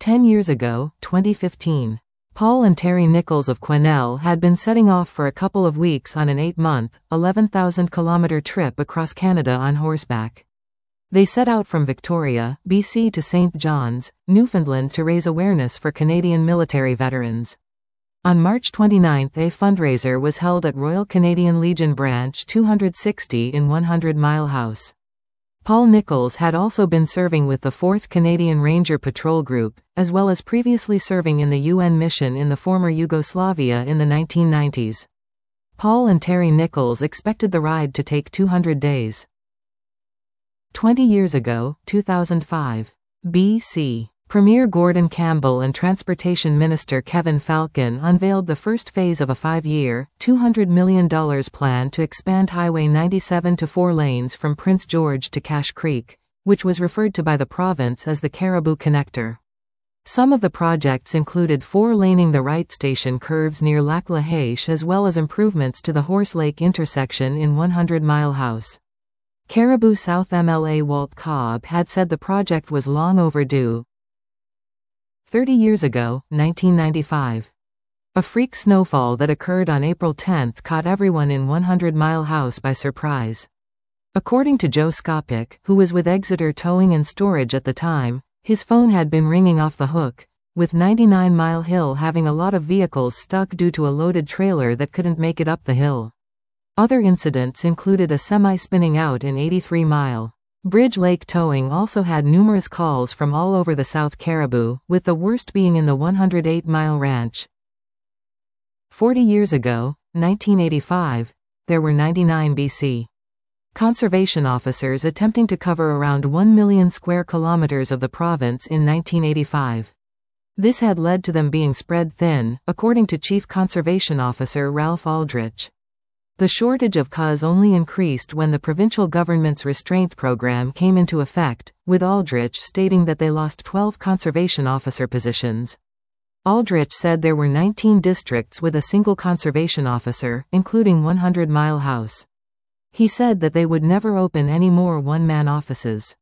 10 years ago, 2015. Paul and Terry Nichols of Quesnel had been setting off for a couple of weeks on an 8-month, 11,000-kilometer trip across Canada on horseback. They set out from Victoria, BC to St. John's, Newfoundland to raise awareness for Canadian military veterans. On March 29, a fundraiser was held at Royal Canadian Legion Branch 260 in 100 Mile House. Paul Nichols had also been serving with the 4th Canadian Ranger Patrol Group, as well as previously serving in the UN mission in the former Yugoslavia in the 1990s. Paul and Terry Nichols expected the ride to take 200 days. 20 years ago, 2005. BC. Premier Gordon Campbell and Transportation Minister Kevin Falcon unveiled the first phase of a 5-year, $200 million plan to expand Highway 97 to 4 lanes from Prince George to Cache Creek, which was referred to by the province as the Caribou Connector. Some of the projects included 4-laning the Wright Station curves near Lac La Hache as well as improvements to the Horse Lake intersection in 100 Mile House. Caribou South MLA Walt Cobb had said the project was long overdue. 30 years ago, 1995. A freak snowfall that occurred on April 10 caught everyone in 100 Mile House by surprise. According to Joe Skopik, who was with Exeter Towing and Storage at the time, his phone had been ringing off the hook, with 99 Mile Hill having a lot of vehicles stuck due to a loaded trailer that couldn't make it up the hill. Other incidents included a semi spinning out in 83 Mile. Bridge Lake Towing also had numerous calls from all over the South Caribou, with the worst being in the 108 Mile Ranch. 40 years ago, 1985, there were 99 BC. Conservation officers attempting to cover around 1 million square kilometers of the province in 1985. This had led to them being spread thin, according to Chief Conservation Officer Ralph Aldrich. The shortage of COS only increased when the provincial government's restraint program came into effect, with Aldrich stating that they lost 12 conservation officer positions. Aldrich said there were 19 districts with a single conservation officer, including 100 Mile House. He said that they would never open any more one-man offices.